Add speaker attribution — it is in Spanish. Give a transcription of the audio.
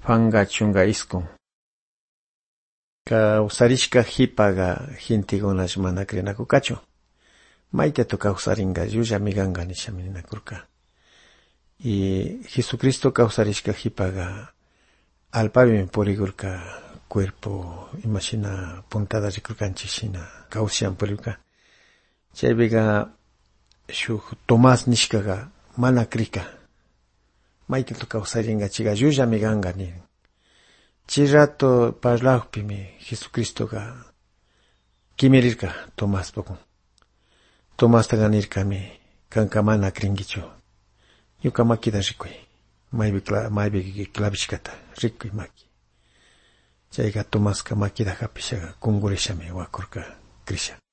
Speaker 1: Panga chunga iskun. Kawsarishka hipaga hintigonash mana krinakukachu. Maiteto kawsaringa llulla miganga nishaminakurka. Y Jesucristo kawsarishka hipaga alpabimi purigurka cuerpo imashina puntada rikurkanchishina kawsian purigurka. Chaybiga shuk Tomás nishkaga mana krika. Maiteto kawsaringa chiga llulla miganga ni. Chirato parlaqpimi Jesucristoga kimirirka Tomás pokun. Tomás taganirkami kanka mana kringichu. Yuka makida rikuy. Maybi klavishkata rikuy maki. Chayga Tomás ka makida hapishaga kungurishami wakurka krisha.